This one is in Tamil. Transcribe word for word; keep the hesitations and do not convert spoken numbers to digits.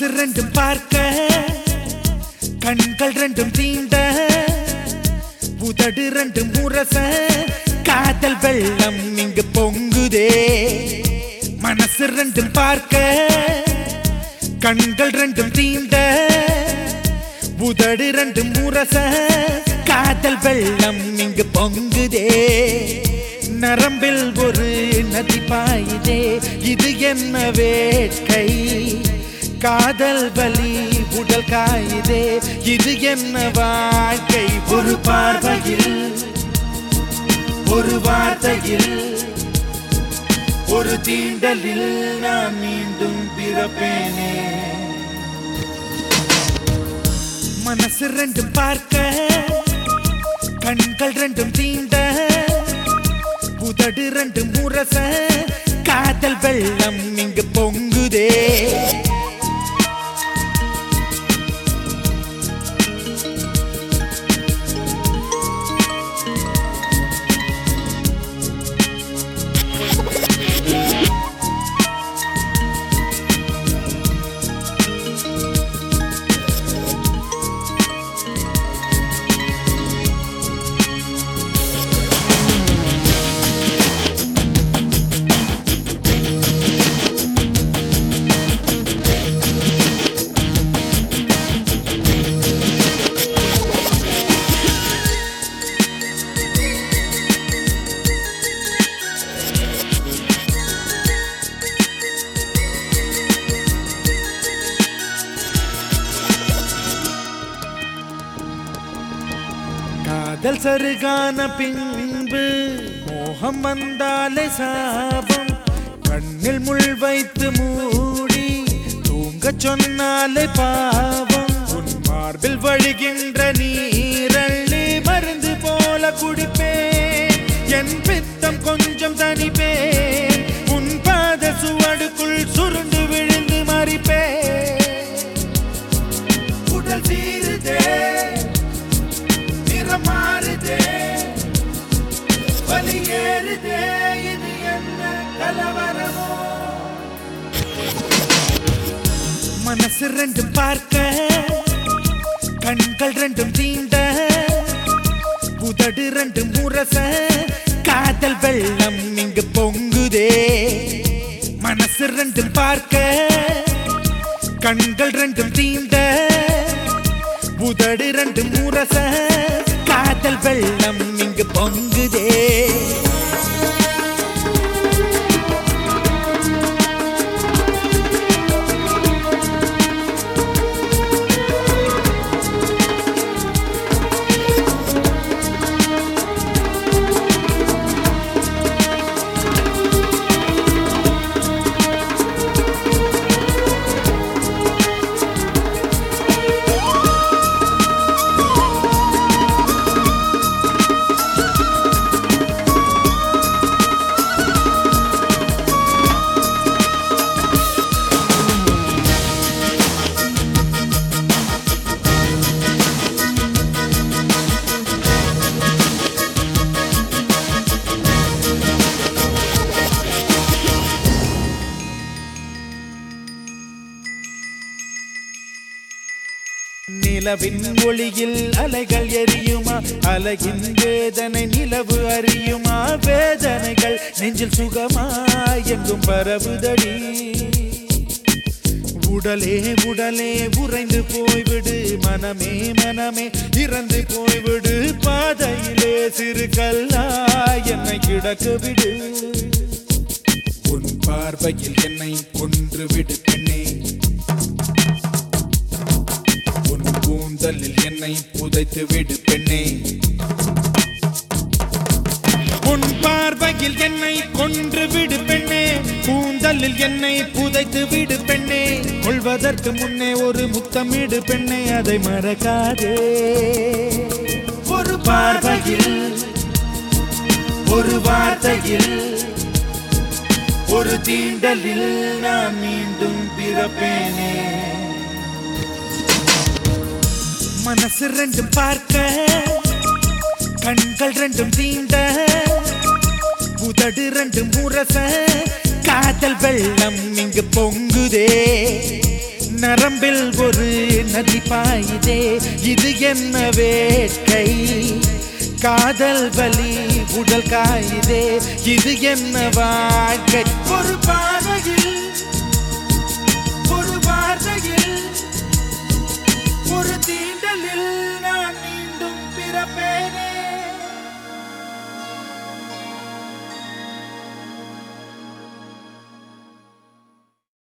மனசு ரெண்டும் பார்க்க கண்கள் ரெண்டும் தீண்ட உதடு ரெண்டும் முரச காதல் வெள்ளம் இங்கு பொங்குதே மனசு ரெண்டும் பார்க்க கண்கள் ரெண்டும் தீண்ட உதடு ரெண்டும் முரச காதல் வெள்ளம் இங்கு பொங்குதே நரம்பில் ஒரு நதி பாயுதே இது என்ன வேட்கை காதல் வலி உடல் காயுதே இது என்ன வாழ்க்கை ஒரு பார்வையில் ஒரு வார்த்தையில் ஒரு தீண்டலில் நான் மீண்டும் பிறப்பேனே மனசு ரெண்டும் பார்க்க கண்கள் ரெண்டும் தீண்ட உதடு ரெண்டும் முரச காதல் வெள்ளம் இங்கு பொங்குதே காதல் சருகான பின்பு மோகம் வந்தாலே சாபம் கண்ணில் முள் வைத்து மூடி தூங்க சொன்னாலே பாவம் உன் மார்பில் வழிகின்ற நீரள்ளி மருந்து போல குடிப்பேன் என் பித்தம் கொஞ்சம் தனிப்பேன் உன் பாத சுவடுக்குள் சுருண்டு விழுந்து மறிப்பேன் உடல் தீருதே மாறுதே வலி ஏறுதே இது என்ன கலவரமோ மனசு ரெண்டும் பார்க்க கண்கள் ரெண்டும் தீண்ட உதடு ரெண்டும் முரச காதல் வெள்ளம் இங்கு பொங்குதே மனசு ரெண்டும் பார்க்க கண்கள் ரெண்டும் தீண்ட உதடு ரெண்டும் முரச காதல் வெள்ளம் இங்கு பொங்குதே நிலவின் ஒளியில் அலைகள் எரியுமா அலையின் வேதனை நிலவு அறியுமா வேதனைகள் நெஞ்சில் சுகமா எங்கும் பரவுதடி உடலே உடலே உறைந்து போய்விடு மனமே மனமே இறந்து போய்விடு பாதையிலே சிறு கல்லா என்னை கிடக்க விடு உன் பார்வையில் என்னை கொன்று விடு பெண்ணே கூந்தலில் என்னை புதைத்து விடு பெண்ணே உன் பார்வையில் என்னை கொன்று விடு பெண்ணே கூந்தலில் என்னை புதைத்து விடு பெண்ணே கொள்வதற்கு முன்னே ஒரு முத்தமிடு பெண்ணே அதை மறக்காதே ஒரு பார்வையில் ஒரு வார்த்தையில் ஒரு தீண்டலில் நான் மீண்டும் பிறப்பேனே மனசு ரெண்டும் பார்க்க கண்கள் ரெண்டும் தீண்ட உதடு ரெண்டும் முரச காதல் வெள்ளம் இங்கு பொங்குதே நரம்பில் ஒரு நதி பாயுதே இது என்ன வேட்கை காதல் வலி உடல் காயுதே இது என்ன வாழ்க்கை ஒரு பாதையில் ஒரு வார்த்தையில்